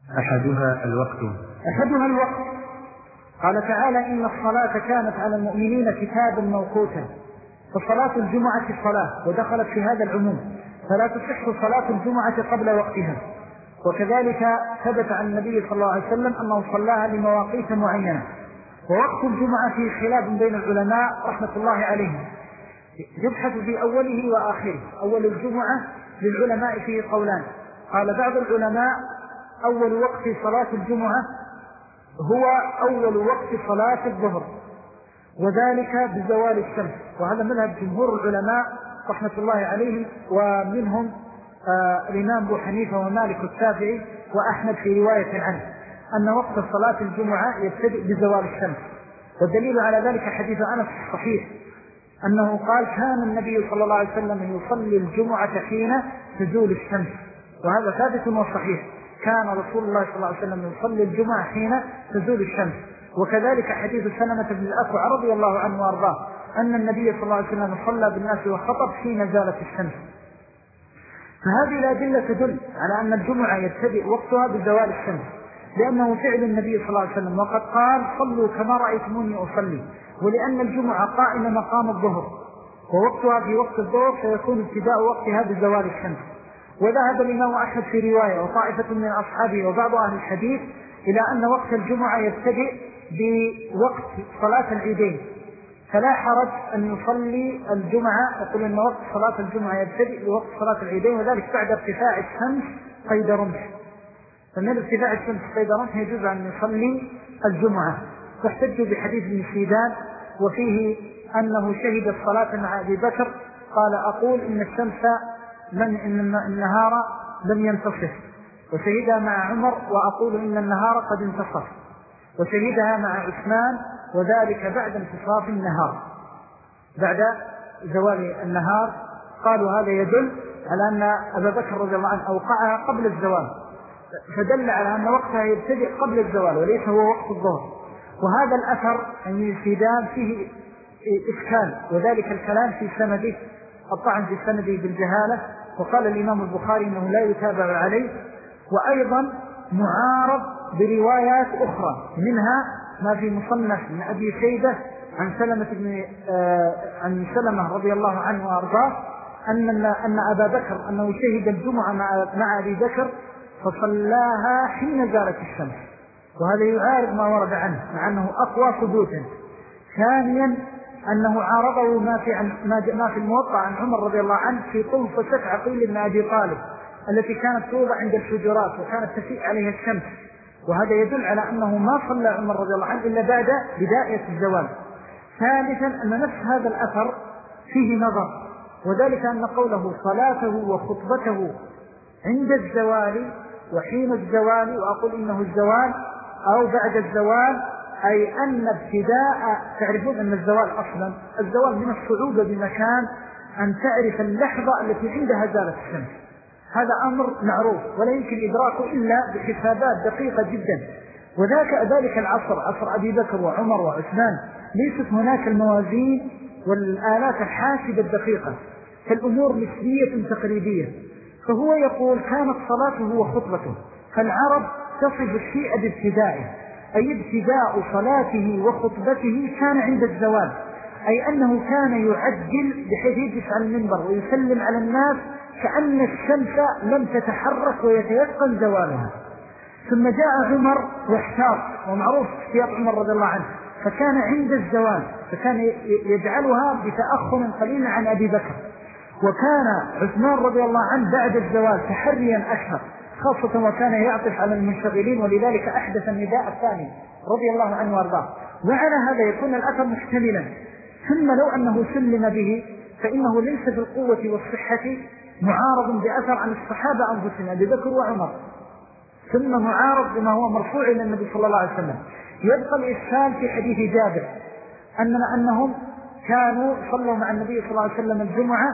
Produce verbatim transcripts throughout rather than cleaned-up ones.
أحدها الوقت أحدها الوقت. قال تعالى إن الصلاة كانت على المؤمنين كتابا موقوتا، فصلاة الجمعة الصلاة ودخلت في هذا العموم، فلا تصح صلاة الجمعة قبل وقتها. وكذلك ثبت عن النبي صلى الله عليه وسلم أنه صلاها لمواقيت معينة. ووقت الجمعة فيه خلاف بين العلماء رحمة الله عليهم، يبحث في أوله وآخره. أول الجمعة للعلماء فيه قولان. قال بعض العلماء أول وقت صلاة الجمعة هو أول وقت صلاة الظهر، وذلك بزوال الشمس، وهذا مذهب جمهور العلماء رحمة الله عليهم، ومنهم آه الإمام أبو حنيفة ومالك الشافعي وأحمد في رواية عنه أن وقت صلاة الجمعة يبتدئ بزوال الشمس. والدليل على ذلك حديث أنس الصحيح أنه قال كان النبي صلى الله عليه وسلم يصلي الجمعة حين تزول الشمس، وهذا ثابت وصحيح. كان رسول الله صلى الله عليه وسلم يصلي الجمعة حين تزول الشمس. وكذلك حديث سلمة بن الأكوع رضي الله عنه وارضاه أن النبي صلى الله عليه وسلم صلى بالناس وخطب حين زالت الشمس. فهذه الأدلة تدل على أن الجمعة يبتدئ وقتها بزوال الشمس، لأنه فعل النبي صلى الله عليه وسلم، وقد قال صلوا كما رأيتموني أصلي. ولأن الجمعة قائمة مقام الظهر، ووقتها في وقت الظهر سيكون ابتداء وقتها بزوال الشمس. وذهب الإمام أحمد في رواية وطائفة من أصحابه وبعض أهل الحديث إلى أن وقت الجمعة يبتدئ بوقت صلاة العيدين، فلا حرج أن يصلي الجمعة. يقول أن وقت صلاة الجمعة يبتدئ بوقت صلاة العيدين، وذلك بعد ارتفاع الشمس قيد رمح. فمن ارتفاع الشمس قيد رمح يجوز أن يصلي الجمعة. فاحتجوا بحديث ابن سيدان وفيه أنه شهد الصلاة مع أبي بكر، قال أقول إن الشمس من إن النهار لم ينتصف، وشهدها مع عمر وأقول إن النهار قد انتصف، وشهدها مع عثمان وذلك بعد انتصاف النهار، بعد زوال النهار. قالوا هذا يدل على أن أبا بكر رضي الله عنه أوقعها قبل الزوال، فدل على أن وقتها يبتدئ قبل الزوال وليس هو وقت الظهر. وهذا الأثر عن سيدان فيه إشكال، وذلك الكلام في سنده، الطعن في سنده بالجهالة، وقال الإمام البخاري أنه لا يتابع عليه، وأيضا معارض بروايات أخرى، منها ما في مصنف من أبي شيبة عن سلمة بن آه عن سلمة رضي الله عنه وأرضاه أن أن أبا بكر أنه شهد الجمعة مع مع أبي بكر فصلاها حين زالت الشمس، وهذا يعارض ما ورد عنه مع أنه أقوى ثبوتا. ثانيا أنه عارضه ما في عن ما في الموطأ عن عمر رضي الله عنه في طلفة عقيل بن أبي طالب التي كانت توضع عند الحجرات وكانت تسيء عليها الشمس، وهذا يدل على أنه ما صلى عمر رضي الله عنه إلا بعد بداية الزوال. ثالثا أن نفس هذا الأثر فيه نظر، وذلك أن قوله صلاته وخطبته عند الزوال وحين الزوال، وأقول إنه الزوال أو بعد الزوال، أي أن ابتداء، تعرفون أن الزوال أصلا الزوال من الصعوبة بمكان أن تعرف اللحظة التي عندها زالت الشمس، هذا أمر معروف ولا يمكن إدراكه إلا بحسابات دقيقة جدا. وذاك ذلك العصر، عصر أبي بكر وعمر وعثمان، ليست هناك الموازين والآلات الحاسبة الدقيقة، فالأمور نسبية تقريبية. فهو يقول كانت صلاته وخطبته، فالعرب تصف الشيء بابتدائه، أي ابتداء صلاته وخطبته كان عند الزوال، أي أنه كان يعجل بحيث يجلس على المنبر ويسلم على الناس كأن الشمس لم تتحرك ويتيقن زوالها. ثم جاء عمر واحتاط، ومعروف احتياط عمر رضي الله عنه، فكان عند الزوال، فكان يجعلها بتأخر قليل عن أبي بكر. وكان عثمان رضي الله عنه بعد الزوال تحريا أكثر، خاصة وكان يعطف على المنشغلين، ولذلك أحدث النداء الثاني رضي الله عنه وارضاه. وعلى هذا يكون الأثر محتملا. ثم لو أنه سلم به فإنه ليس في القوة والصحة معارض بأثر عن الصحابة أنفسهم أبي بكر وعمر، ثم معارض بما هو مرفوع إلى النبي صلى الله عليه وسلم. يبقى الإشكال في حديث جابر أننا أنهم كانوا صلوا مع النبي صلى الله عليه وسلم الجمعة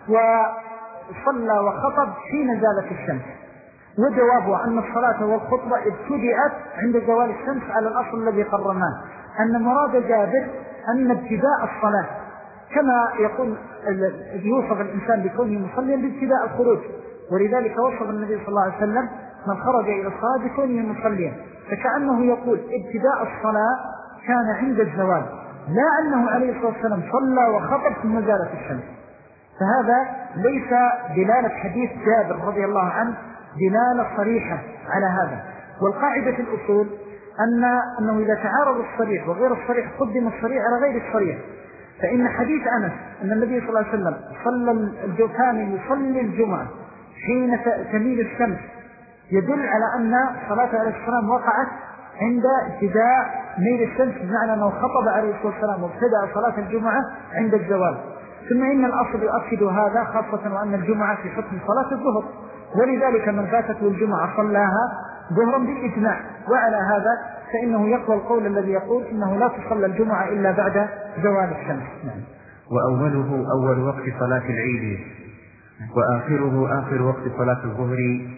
وصلى وخطب حين زالت الشمس، وجوابه أن الصلاة والخطبة ابتدأت عند زوال الشمس على الأصل الذي قررناه، أن مراد جابر أن ابتداء الصلاة كما يقول يوصف الإنسان بكونه مصليا بابتداء الخروج، ولذلك وصف النبي صلى الله عليه وسلم من خرج إلى الصلاة بكونه مصليا، فكأنه يقول ابتداء الصلاة كان عند الزوال، لا أنه عليه الصلاة والسلام صلى وخطب ثم زالت الشمس. فهذا ليس دلالة حديث جابر رضي الله عنه دلالة صريحة على هذا. والقاعدة في الأصول أن أنه إذا تعارض الصريح وغير الصريح قدم الصريح على غير الصريح. فإن حديث أنس أن النبي صلى الله عليه وسلم صلى الجوفان يصلي الجمعة حين تميل الشمس يدل على أن صلاة عليه السلام وقعت عند ابتداء ميل الشمس، بمعنى أنه خطب عليه الصلاة والسلام وابتدأ صلاة الجمعة عند الزوال. ثم إن الأصل يؤكد هذا، خاصة وأن الجمعة في حكم صلاة الظهر، ولذلك من فاتته الجمعة صلاها ظهرا بالإجماع. وعلى هذا فإنه يقوى القول الذي يقول إنه لا تصلى الجمعة إلا بعد زوال الشمس. نعم. وأوله أول وقت صلاة العيد، وآخره آخر وقت صلاة الظهر.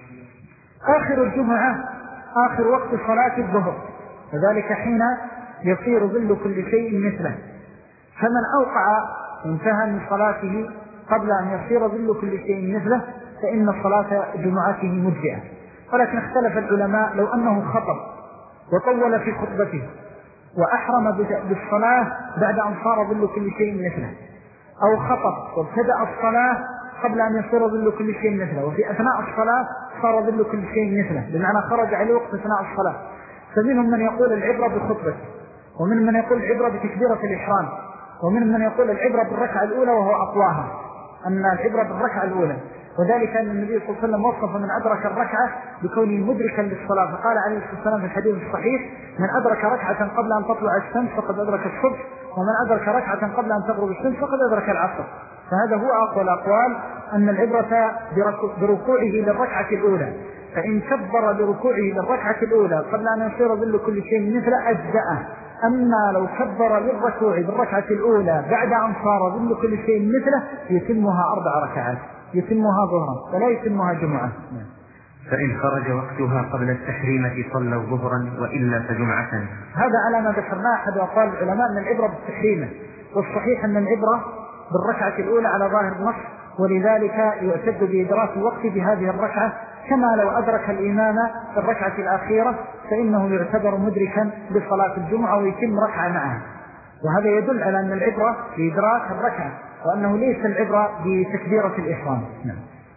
آخر الجمعة آخر وقت صلاة الظهر، وذلك حين يصير ظل كل شيء مثله. فمن أوقع وانتهى من صلاته قبل أن يصير ظل كل شيء مثله فإن صلاة جمعته مجزئة. ولكن اختلف العلماء لو أنه خطب وطول في خطبته وأحرم بالصلاة بعد أن صار ظل كل شيء مثله، أو خطب وابتدأ الصلاة قبل أن يصير ظل كل شيء مثله وفي أثناء الصلاة صار ظل كل شيء مثله، بمعنى خرج عليه وقت أثناء الصلاة. فمنهم من يقول العبرة بخطبته، ومن من يقول العبرة بتكبيرة الإحرام، ومن من يقول العبرة بالركعة الأولى وهو أقواها، أن العبرة بالركعة الأولى. وذلك أن النبي صلى الله عليه وسلم وصف من أدرك الركعة بكونه مدركا للصلاة، فقال عليه الصلاة والسلام في الحديث الصحيح: من أدرك ركعة قبل أن تطلع الشمس فقد أدرك الصبح، ومن أدرك ركعة قبل أن تغرب الشمس فقد أدرك العصر. فهذا هو أقوى الأقوال، أن العبرة بركوعه للركعة الأولى، فإن كبر لركوعه للركعة الأولى قبل أن يصير ظل كل شيء مثل أجزأه. أما لو كبر للركوع بالركعة الأولى بعد أن صار ظل كل شيء مثله يتمها أربع ركعات، يتمها ظهرا ولا يتمها جمعة. فإن خرج وقتها قبل التحريمة صلوا ظهرا وإلا فجمعة. هذا على ما ذكرناه أحد أقوال العلماء أن العبرة بالتحريمة، والصحيح أن العبرة بالركعة الأولى على ظاهر النص، ولذلك يعتد بإدراك الوقت بهذه الركعة، كما لو أدرك الإمام في الركعة الأخيرة فإنه يعتبر مدركا بصلاة الجمعة ويتم ركعة معها. وهذا يدل على أن العبرة بإدراك الركعة، وأنه ليس العبرة بتكبيرة الإحرام. نعم.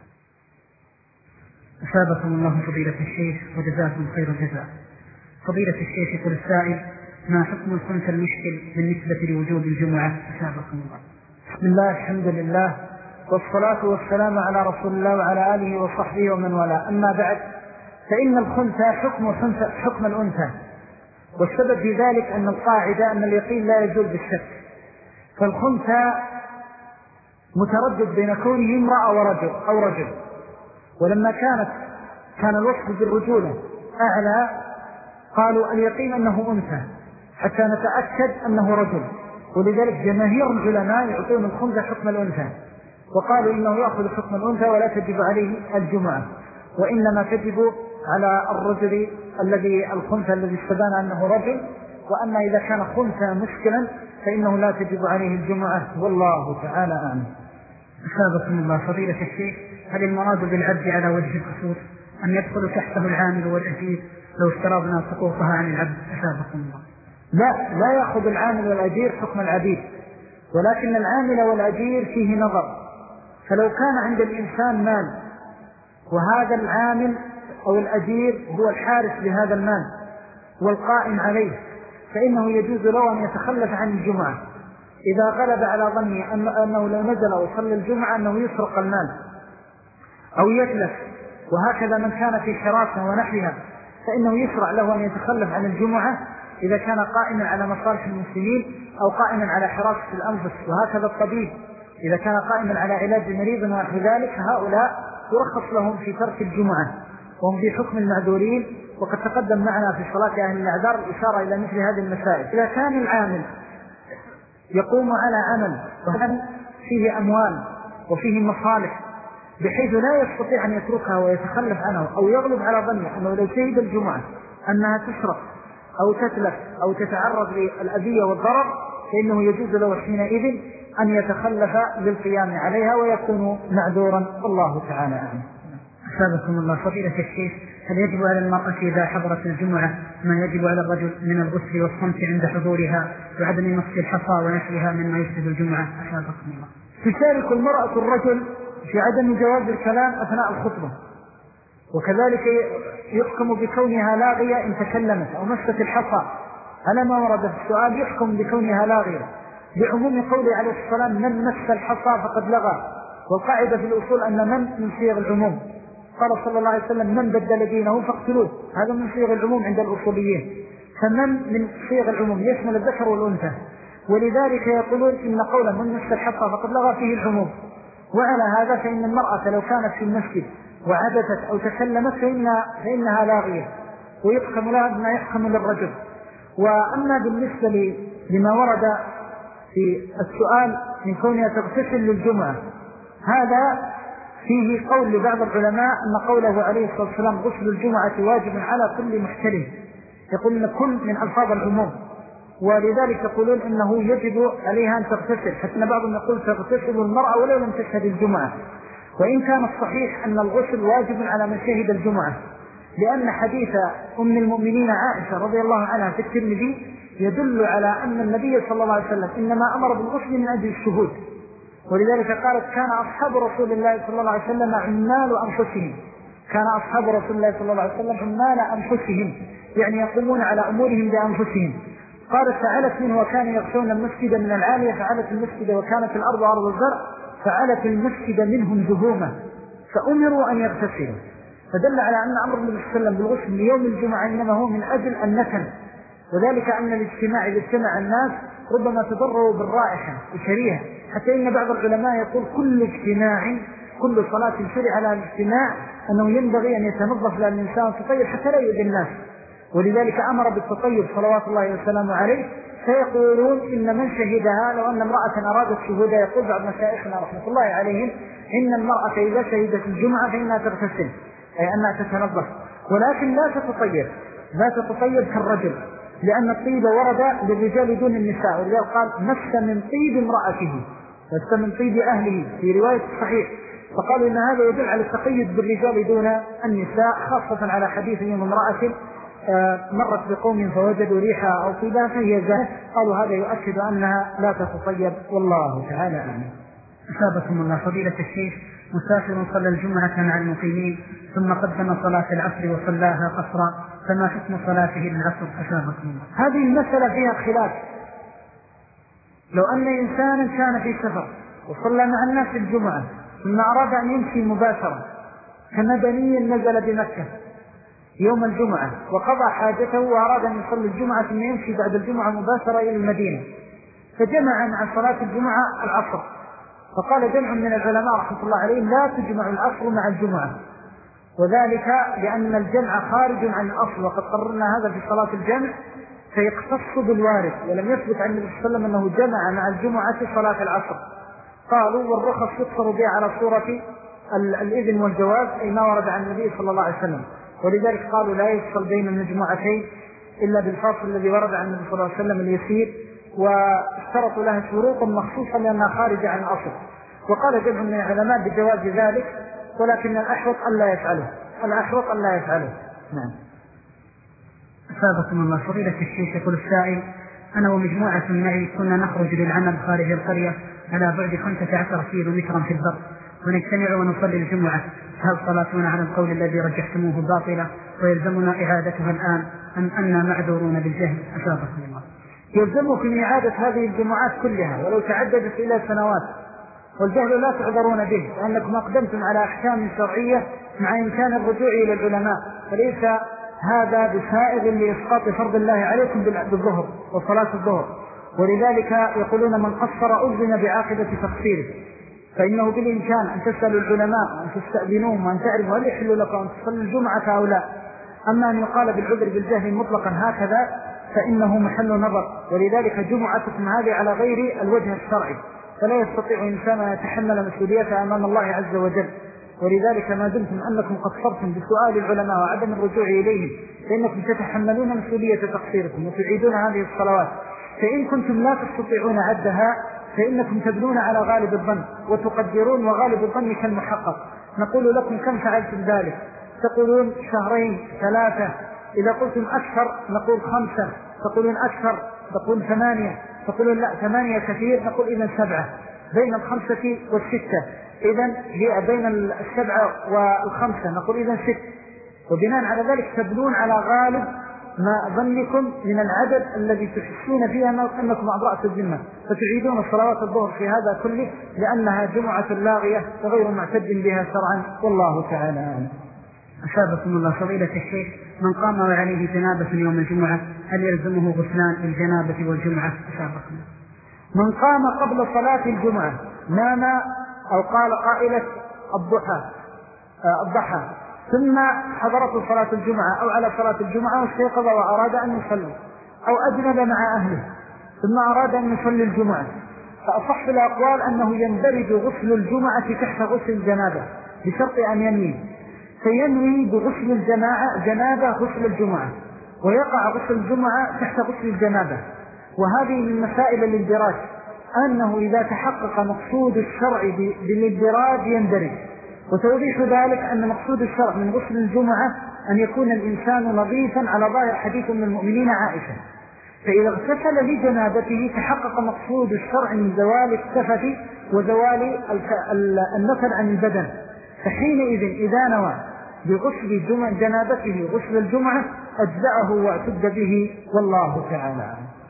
أثابكم الله فضيلة الشيخ وجزاكم خير الجزاء. فضيلة الشيخ يقول السائل: ما حكم الخنثى المشكل بالنسبة لوجوب الجمعة؟ أثابكم الله. بسم الله، الحمد لله، والصلاة والسلام على رسول الله وعلى آله وصحبه ومن والاه. أما بعد، فإن الخنثى حكم, حكم الأنثى، والسبب في ذلك أن القاعدة أن اليقين لا يزول بالشك. فالخنثى متردد بين كونه امرأة ورجل أو رجل، ولما كانت كان الوصف بالرجولة أعلى قالوا اليقين أنه أنثى حتى نتأكد أنه رجل، ولذلك جماهير العلماء يعطون الخنثى حكم الأنثى، وقالوا إنه يأخذ حكم الأنثى ولا تجب عليه الجمعة، وإنما تجب على الرجل الذي الخنثى الذي استبان أنه رجل، وأما إذا كان خنثى مشكلا فإنه لا تجب عليه الجمعة، والله تعالى أعلم. أثابكم الله فضيلة الشيخ، هل المراد بالعبد على وجه الخصوص أن يدخل تحته العامل والأجير لو افترضنا سقوطها عن العبد؟ أثابكم الله. لا لا يأخذ العامل والأجير حكم العبيد، ولكن العامل والأجير فيه نظر. فلو كان عند الإنسان مال وهذا العامل أو الأجير هو الحارس لهذا المال والقائم عليه، فإنه يجوز له أن يتخلف عن الجمعة إذا غلب على ظنه أنه لو نزل وصلى الجمعة أنه يسرق المال أو يتلف. وهكذا من كان في حراسة ونحوها فإنه يشرع له أن يتخلف عن الجمعة إذا كان قائما على مصالح المسلمين أو قائما على حراسة الأنفس. وهكذا الطبيب إذا كان قائما على علاج مريض ونحو ذلك، هؤلاء يرخص لهم في ترك الجمعة وهم في حكم المعذورين. وقد تقدم معنا في صلاة أهل الأعذار الإشارة إلى مثل هذه المسائل. إذا كان العامل يقوم على عمل وهذا فيه أموال وفيه مصالح بحيث لا يستطيع أن يتركها ويتخلف عنه، أو يغلب على ظنه أنه لو شهد الجمعة أنها تسرق أو تتلف أو تتعرض للأذية والضرر، فإنه يجوز له حينئذ أن يتخلف للقيام عليها ويكون معذورا، والله تعالى أعلم. أثابكم الله فضيلة الشيخ، هل يجب على المرأة إذا حضرت الجمعة ما يجب على الرجل من الغسل والصمت عند حضورها وعدم مس الحصى ونحوها مما يفسد الجمعة؟ أشهدكم الله. تشارك المرأة الرجل في عدم جواز الكلام أثناء الخطبة، وكذلك يحكم بكونها لاغية إن تكلمت أو مست الحصى على ما ورد في السؤال، يحكم بكونها لاغية بعموم قوله عليه الصلاة والسلام من مس الحصى فقد لغى، والقاعدة في الأصول أن من من صيغ العموم، قال صلى الله عليه وسلم من بدل دينه فاقتلوه، هذا من صيغ العموم عند الأصوليين، فمن من صيغ العموم يشمل الذكر والأنثى، ولذلك يقولون إن قولا من مس الحصى فقد لغى فيه العموم. وعلى هذا فإن المرأة لو كانت في المسجد وعدتت أو تكلمت فإنها, فإنها لاغية ويحكم لها بما يحكم للرجل. وأما بالنسبة لما ورد في السؤال من كونها تغتسل للجمعة، هذا فيه قول لبعض العلماء أن قوله عليه الصلاة والسلام غسل الجمعة واجب على كل محتلم، يقول إن كل من ألفاظ العموم، ولذلك يقولون إنه يجب عليها أن تغتسل، حتى بعضهم يقول تغتسل المرأة ولو لم تشهد الجمعة. وإن كان الصحيح أن الغسل واجب على من شهد الجمعة، لأن حديث أم المؤمنين عائشة رضي الله عنها في الترمذي يدل على أن النبي صلى الله عليه وسلم إنما أمر بالغسل من أجل الشهود، ولذلك قالت كان أصحاب رسول الله صلى الله عليه وسلم عمال أنفسهم، كان أصحاب رسول الله صلى الله عليه وسلم عمال أنفسهم، يعني يقومون على أمورهم بأنفسهم. قالت فعلت منه وكان يغشون المسجد من العالية، فعلت المسجد وكانت الأرض أرض الزرع، فعلت المسجد منهم ذهومة فأمروا أن يغتسلوا، فدل على أن أمر النبي صلى الله عليه وسلم بالغسل ليوم الجمعة إنما هو من أجل النتن، وذلك أن الاجتماع إذا اجتمع الناس ربما تضروا بالرائحة وشريها، حتى إن بعض العلماء يقول كل اجتماع كل صلاة شرع على الاجتماع أنه ينبغي أن يتنظف للإنسان تطيب حتى لا يؤذي الناس، ولذلك أمر بالتطيب صلوات الله وسلامه عليه. فيقولون إن من شهدها لو أن امرأة أرادت شهودها، يقول بعض مشايخنا رحمة الله عليهم إن المرأة إذا شهدت الجمعة فإنها تغتسل، أي أنها تتنظف، ولكن لا تتطيب لا تتطيب كالرجل، لأن الطيب ورد للرجال دون النساء، ولذلك قال مس من طيب امرأته، مس من طيب أهله في رواية الصحيح، فقالوا إن هذا يدل على التقيد بالرجال دون النساء، خاصة على حديث يوم امرأة مرت بقوم فوجدوا ريحها أو طيبها فهي زاهد، قالوا هذا يؤكد أنها لا تتطيب، والله تعالى أعلم. أثابكم الله. فضيلة الشيخ، مسافر صلى الجمعة مع المقيمين ثم قدم صلاة العصر وصلاها قصرا، فما حكم صلاته للعصر؟ أثابكم الله. هذه المسألة فيها خلاف. لو أن إنسانا كان في سفر وصلى مع الناس الجمعة ثم أراد أن يمشي مباشرة كمدني نزل بمكة يوم الجمعة وقضى حاجته وأراد أن يصلي الجمعة ثم يمشي بعد الجمعة مباشرة إلى المدينة، فجمع مع صلاة الجمعة العصر، فقال جمع من العلماء رحمة الله عليهم لا تجمع العصر مع الجمعة، وذلك لأن الجمع خارج عن الأصل، وقد قررنا هذا في صلاة الجمع، فيقتص بالوارث، ولم يثبت عن النبي صلى الله عليه وسلم أنه جمع مع الجمعة صلاة العصر. قالوا والرخص يقصر بها على صورة الإذن والجواز، أي ما ورد عن النبي صلى الله عليه وسلم، ولذلك قالوا لا يفصل بين المجموعتين إلا بالفاصل الذي ورد عن النبي صلى الله عليه وسلم اليسير، واشترطوا لها شروطا مخصوصة لأنها خارجة عن الأصل. وقال جمع من العلماء بجواز ذلك، ولكن الأحوط أن لا يفعله الأحوط أن لا يفعله. نعم. أثابكم الله. فضيلة الشيخ، يقول السائل: أنا ومجموعة معي كنا نخرج للعمل خارج القرية على بعد خمسة عشر كيلو مترا في البر، ونجتمع ونصلي الجمعة، هل صلاتنا على القول الذي رجحتموه باطلة ويلزمنا إعادتها الآن أم أننا معذورون بالجهل؟ أثابكم الله. يلزمكم إعادة هذه الجمعات كلها ولو تعددت إلى سنوات، والجهل لا تعذرون به، لأنكم أقدمتم على أحكام شرعية مع إمكان الرجوع إلى العلماء، فليس هذا بسائغ لإسقاط فرض الله عليكم بالظهر وصلاة الظهر. ولذلك يقولون من قصر أذن بعاقبة تقصيره، فإنه بالإمكان أن تسألوا العلماء وأن تستأذنوهم وأن تعرفوا هل يحل لكم أن تصلي الجمعة أو لا. أما أن يقال بالعذر بالجهل مطلقا هكذا فإنه محل نظر، ولذلك جمعتكم هذه على غير الوجه الشرعي، فلا يستطيع إنسان أن يتحمل مسؤوليته أمام الله عز وجل. ولذلك ما دمتم أنكم قصرتم بسؤال العلماء وعدم الرجوع إليهم فإنكم تتحملون مسؤولية تقصيركم وتعيدون هذه الصلوات. فإن كنتم لا تستطيعون عدها فإنكم تبنون على غالب الظن وتقدرون، وغالب الظن كالمحقق. نقول لكم كم فعلتم ذلك؟ تقولون شهرين ثلاثة، إذا قلتم أكثر نقول خمسة، تقولون أكثر نقول ثمانية، تقولون لا ثمانية كثير نقول إذن سبعة، بين الخمسة والستة، إذن بين السبعة والخمسة نقول إذن ست. وبناء على ذلك تبنون على غالب ما ظنكم من العدد الذي تحسون فيها أنكم أبرأت الذمة، فتعيدون صلوات الظهر في هذا كله لأنها جمعة لاغية وغير معتد بها شرعا، والله تعالى أعلم. أشابكم الله. فضيلة الشيخ، من قام وعليه جنابة يوم الجمعة هل يلزمه غسلان الجنابة والجمعة؟ أشابكم. من قام قبل صلاة الجمعة نام أو قال قائلة الضحى الضحى ثم حضرته صلاة الجمعة أو على صلاة الجمعة واستيقظ وأراد أن يصلي، أو أجنب مع أهله ثم أراد أن يصلي الجمعة، فأصح الأقوال أنه يندرج غسل الجمعة تحت غسل الجنابة بشرط أن ينوي، فينوي بغسل الجماعة جنابة غسل الجمعة، ويقع غسل الجمعة تحت غسل الجنابة. وهذه من مسائل الاندراج، أنه إذا تحقق مقصود الشرع بالاندراج يندرج. وتوضيح ذلك أن مقصود الشرع من غسل الجمعة أن يكون الإنسان نظيفا على ظاهر حديث من المؤمنين عائشة، فإذا اغتسل لجنابته تحقق مقصود الشرع من زوال السفة وزوال النفل عن البدن، فحينئذ إذا نوى بغسل جنابته غسل الجمعة أجزأه واعتد به، والله تعالى.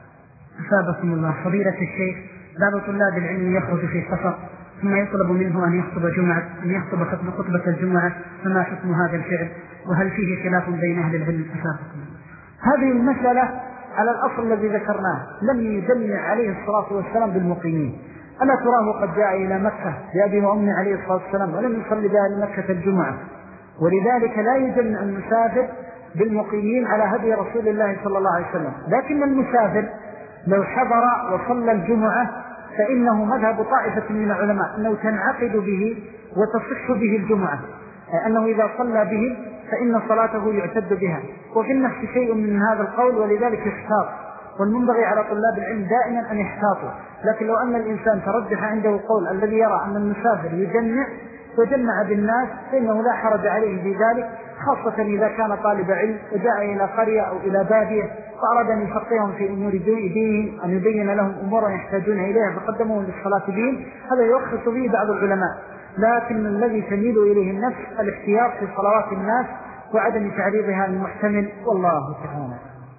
أثابكم الله. فضيلة الشيخ، بعض طلاب العلم يخرج في السفر ثم يطلب منه أن يخطب جمعة أن يخطب خطبة الجمعة، فما حكم هذا الفعل؟ وهل فيه خلاف بين أهل العلم؟ أثابكم الله. هذه المسألة على الأصل الذي ذكرناه، لم يجمع عليه الصلاة والسلام بالمقيمين. ألا تراه قد جاء إلى مكة بأبي وأمي عليه الصلاة والسلام ولم يصلي بها لمكة الجمعة، ولذلك لا يجمع المسافر بالمقيمين على هدي رسول الله صلى الله عليه وسلم. لكن المسافر لو حضر وصلى الجمعة فإنه مذهب طائفة من العلماء أنه تنعقد به وتصح به الجمعة، أنه إذا صلى به فإن صلاته يعتد بها. وفي النفس شيء من هذا القول، ولذلك يحتاط، والمنبغي على طلاب العلم دائما أن يحتاطوا. لكن لو أن الإنسان ترجح عنده قول الذي يرى أن المسافر يجمع وجمع بالناس فإنه لا حرج عليه في ذلك، خاصة إذا كان طالب علم وجاء إلى قرية أو إلى بادية فأراد أن يفقههم في أمور دينهم، أن يبين لهم أمورا يحتاجون إليها فقدموا للصلاة بهم، هذا يرخص به بعض العلماء. لكن الذي تميل إليه النفس الاحتياط في صلوات الناس وعدم تعريضها المحتمل، والله تعالى.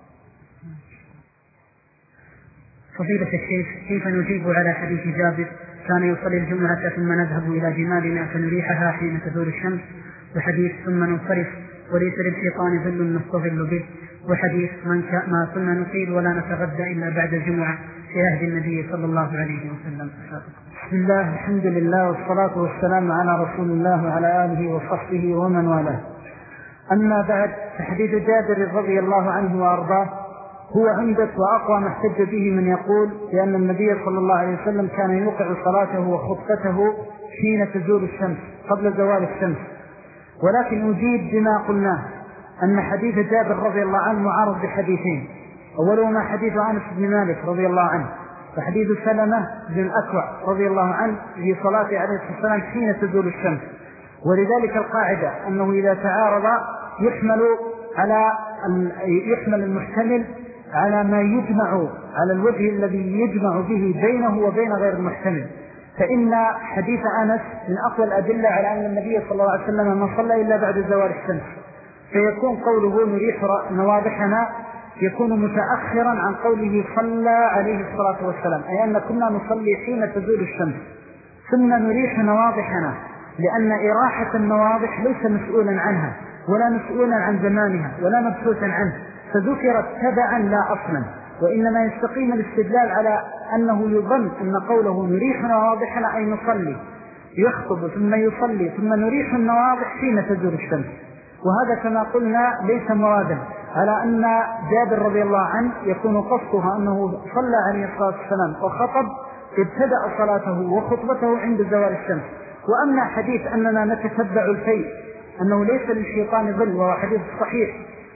فضيلة الشيخ، كيف نجيب على حديث جابر كان يصلي الجمعة ثم نذهب إلى جمالنا فنريحها حين تزول الشمس، وحديث ثم ننصرف وليس للشيطان ظل نستظل به، وحديث من ما ثم نقيل ولا نتغدى إلا بعد الجمعة في عهد النبي صلى الله عليه وسلم؟ بسم الله، الحمد لله، والصلاة والسلام على رسول الله وعلى آله وصحبه ومن والاه. أما بعد، فحديث جابر رضي الله عنه وأرضاه هو عمدة وأقوى ما احتج به من يقول بأن النبي صلى الله عليه وسلم كان يوقع صلاته وخطبته حين تزول الشمس قبل زوال الشمس. ولكن أجيب بما قلناه أن حديث جابر رضي الله عنه معارض بحديثين، أولهما حديث أنس بن مالك رضي الله عنه، وحديث سلمة بن الأكوع رضي الله عنه في صلاته عليه الصلاة والسلام حين تزول الشمس. ولذلك القاعدة أنه إذا تعارض يحمل على يحمل المحتمل على ما يجمع على الوجه الذي يجمع به بينه وبين غير المحتمل. فإن حديث أنس من أقوى الأدلة على أن النبي صلى الله عليه وسلم ما صلى إلا بعد زوال الشمس، فيكون قوله نريح نواضحنا يكون متأخرا عن قوله صلى عليه الصلاة والسلام، أي أن كنا نصلي حين تزول الشمس ثم نريح نواضحنا، لأن إراحة النواضح ليس مسؤولا عنها ولا مسؤولا عن زمانها ولا مبسوطا عنه، فذكرت تبعا لا أصلا. وإنما يستقيم الاستدلال على أنه يظن أن قوله نريح نواضحنا أي نصلي، يخطب ثم يصلي ثم نريح النواضح حين تزول الشمس. وهذا كما قلنا ليس مرادا على أن جابر رضي الله عنه يكون قصدها أنه صلى عليه الصلاة والسلام وخطب ابتدأ صلاته وخطبته عند زوال الشمس. وأما حديث أننا نتتبع الفيء أنه ليس للشيطان ظل وهو حديث صحيح،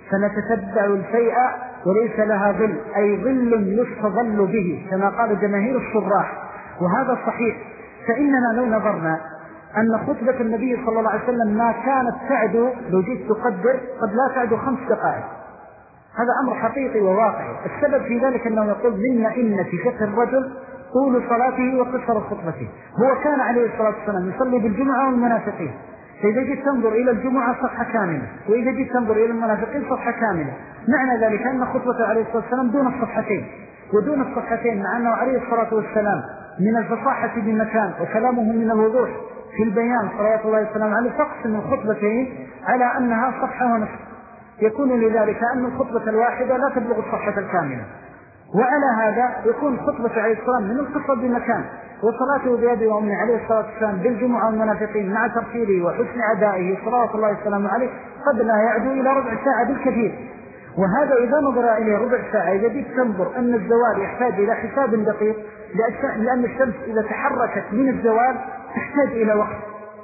فنتتبع الفيء وليس لها ظل، أي ظل يستظل به كما قال جماهير الشراح، وهذا صحيح. فإننا لو نظرنا أن خطبة النبي صلى الله عليه وسلم ما كانت تعدو، لو جيت تقدر قد لا تعدو خمس دقائق. هذا أمر حقيقي وواقعي. السبب في ذلك أنه يقول من إن في فقه الرجل طول صلاته وقصر خطبته. هو كان عليه الصلاة والسلام يصلي بالجمعة والمنافقين، فإذا جيت تنظر إلى الجمعة صفحة كاملة، وإذا جيت تنظر إلى المنافقين صفحة كاملة. معنى ذلك أن خطبته عليه الصلاة والسلام دون الصفحتين، ودون الصفحتين مع أنه عليه الصلاة والسلام من الفصاحة بمكان وكلامه من الوضوح في البيان صلوات الله والسلام عليه، فقسم الخطبتين على أنها صفحة ونصف، يكون لذلك أن الخطبة الواحدة لا تبلغ الصفحة الكاملة. وعلى هذا يكون خطبة عليه السلام من القصة بمكان، وصلاته بيده وأمه عليه الصلاة والسلام بالجمعة والمنافقين مع ترتيله وحسن عدائه صلوات الله والسلام عليه قد لا يعدو إلى ربع ساعة بالكثير. وهذا إذا نظر إليه ربع ساعة، إذا جيت تنظر أن الزوال يحتاج إلى حساب دقيق، لأن الشمس إذا تحركت من الزوال تحتاج إلى وقت،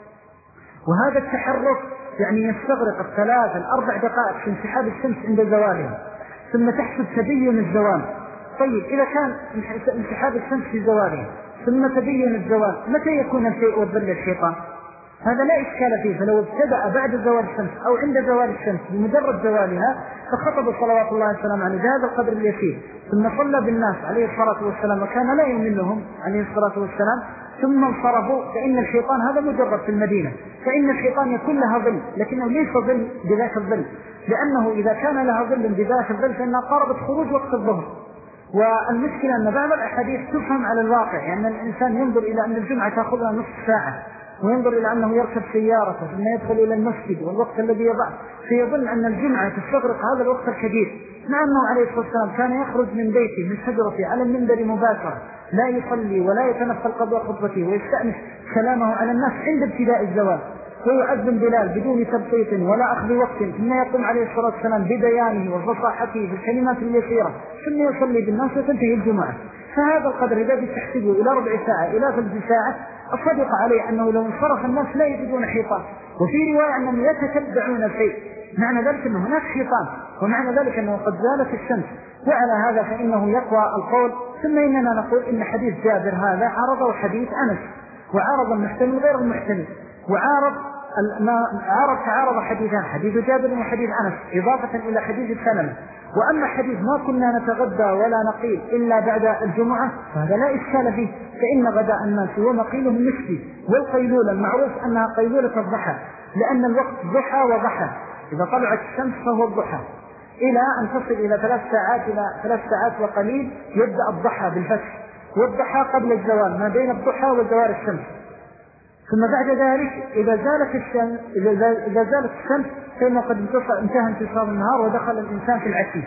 وهذا التحرك يعني يستغرق الثلاث الأربع دقائق في انسحاب الشمس عند زوالها، ثم تحسب تبين الزوال. طيب إذا كان انسحاب الشمس في زوالها ثم تبين الزوال، متى يكون الشيء والظل الشيطان؟ هذا لا إشكال فيه. فلو ابتدأ بعد زوال الشمس أو عند زوال الشمس بمجرد زوالها فخطب صلوات الله والسلام عليه بهذا القدر اليسير، ثم صلى بالناس عليه الصلاة والسلام وكان لا يملهم عليه الصلاة والسلام، ثم انصرفوا، فإن الشيطان هذا مجرد في المدينة، فإن الشيطان يكون لها ظل لكنه ليس ظل بذاك الظل، لأنه إذا كان لها ظل بذاك الظل فإنها قاربت خروج وقت الظهر. والمشكلة أن بعض الأحاديث تفهم على الواقع، يعني الإنسان ينظر إلى أن الجمعة تأخذها نصف ساعة، وينظر إلى أنه يركب سيارته ثم يدخل إلى المسجد والوقت الذي يضع، فيظن أن الجمعة تستغرق هذا الوقت الكبير، مع أنه عليه الصلاة والسلام كان يخرج من بيته من حجرته على المنبر مباشرة، لا يصلي ولا يتنفل قبل خطبته، ويستأنف كلامه على الناس عند ابتداء الزواج، ويؤذن بلال بدون تبسيط ولا أخذ وقت، ثم يقوم عليه الصلاة والسلام ببيانه وفصاحته في الكلمات اليسيرة، ثم يصلي بالناس وتنتهي الجمعة. فهذا القدر إذا تحسبه إلى ربع ساعة إلى ثلث ساعة، الصدق عليه أنه لو انصرف الناس لا يجدون حيطان، وفي رواية أنهم يتتبعون الشيء، معنى ذلك أنه هناك حيطان، ومعنى ذلك أنه قد زالت الشمس. وعلى هذا فإنه يقوى القول. ثم إننا نقول إن حديث جابر هذا عرضه حديث أنس، وعرض المحتمل غير المحتمل، وعارض ما عارض تعارض حديثان، حديث جابر وحديث أنس إضافة إلى حديث سلمة. وأما حديث ما كنا نتغدى ولا نقيل إلا بعد الجمعة فهذا لا إشكال فيه، فإن غداء الناس ومقيلهم مثلي، والقيلولة المعروف أنها قيلولة الضحى، لأن الوقت ضحى وضحى، إذا طلعت الشمس فهو الضحى، إلى أن تصل إلى ثلاث ساعات إلى ثلاث ساعات وقليل يبدأ الضحى بالفتح، والضحى قبل الزوال ما بين الضحى وزوال الشمس. ثم بعد ذلك إذا زالت الشمس إذا زالت الشمس فإنه قد انتهى انتصاب النهار ودخل الإنسان في العشي.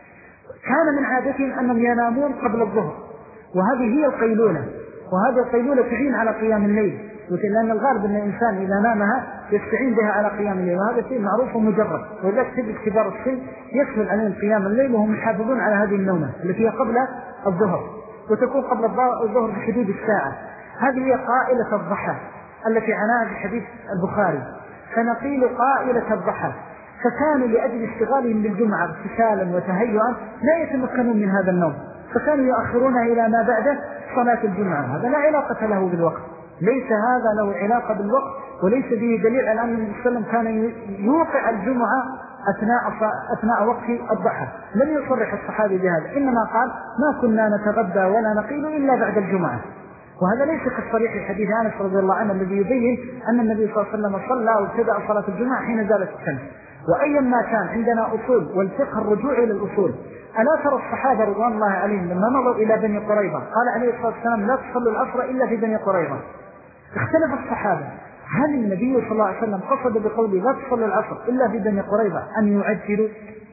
كان من عادتهم أنهم ينامون قبل الظهر، وهذه هي القيلولة، وهذه القيلولة تعين على قيام الليل، لأن الغالب أن الإنسان إذا نامها يستعين بها على قيام الليل، وهذا شيء معروف ومجرد. وإذا تجد كبار السن يسهل عليهم قيام الليل وهم يحافظون على هذه النومة التي هي قبل الظهر، وتكون قبل الظهر بحدود الساعة. هذه هي قائلة الضحى التي عناها في حديث البخاري، فنقيل قائلة الضحى. فكانوا لأجل اشتغالهم بالجمعة اغتسالا وتهيئا لا يتمكنون من هذا النوم، فكانوا يؤخرونها إلى ما بعد صلاة الجمعة. هذا لا علاقة له بالوقت، ليس هذا له علاقة بالوقت، وليس به دليل على أن النبي صلى الله عليه وسلم كان يوقع الجمعة أثناء أثناء وقت الضحى. لم يصرح الصحابي بهذا، إنما قال ما كنا نتغدى ولا نقيل إلا بعد الجمعة. وهذا ليس كالصريح في حديث أنس رضي الله عنه الذي يبين أن النبي صلى الله عليه وسلم صلى وابتدأ صلاة الجمعة حين زالت الشمس. وأيا ما كان عندنا أصول، والفقه الرجوع إلى الأصول. ألا ترى الصحابة رضوان الله عليهم لما نظروا إلى بني قريظة قال عليه الصلاة والسلام لا تصلوا العصر إلا في بني قريظة. اختلف الصحابة هل النبي صلى الله عليه وسلم قصد بقوله لا تصلوا العصر إلا في بني قريظة أن يعجلوا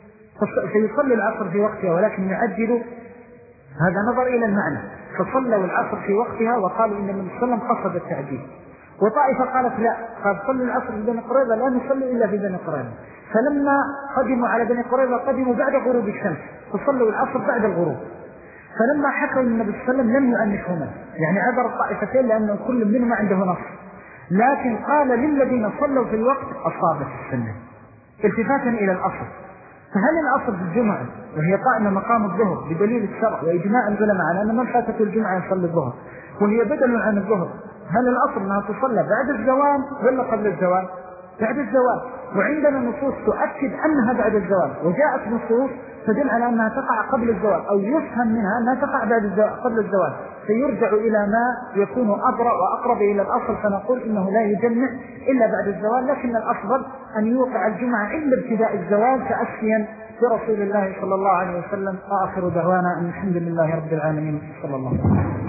فيصلي العصر في وقتها ولكن يعجلوا؟ هذا نظر إلى المعنى، فصلوا العصر في وقتها وقالوا إن النبي صلى الله عليه وسلم قصد التعجيل. وطائفة قالت لا، قد صلوا العصر في بني قريظة لا نصلي إلا في بني قريظة. فلما قدموا على بني قريظة قدموا بعد غروب الشمس فصلوا العصر بعد الغروب. فلما حكوا النبي صلى الله عليه وسلم لم يؤنفهما، يعني عبر الطائفتين لأن كل منهما عنده نص، لكن قال للذين صلوا في الوقت أصابت السنة التفاتا إلى الأصل. فهل الأصل في الجمعة وهي قائمة مقام الظهر بدليل الشرع وإجماع العلماء على أن من فاتته الجمعة يصلي الظهر وهي بدل عن الظهر، هل الأصل أنها تصلى بعد الزوال ولا قبل الزوال؟ بعد الزوال. وعندنا نصوص تؤكد أنها بعد الزوال، وجاءت نصوص تدل على أنها تقع قبل الزوال، أو يفهم منها أنها تقع بعد الزوال قبل الزوال، فيرجع إلى ما يكون أبرأ وأقرب إلى الأصل، فنقول إنه لا يجمع إلا بعد الزوال. لكن الأفضل أن يوقع الجمعة إلا ابتداء الزوال تأسيا برسول الله صلى الله عليه وسلم. وآخر دعوانا أن الحمد لله رب العالمين صلى الله عليه وسلم.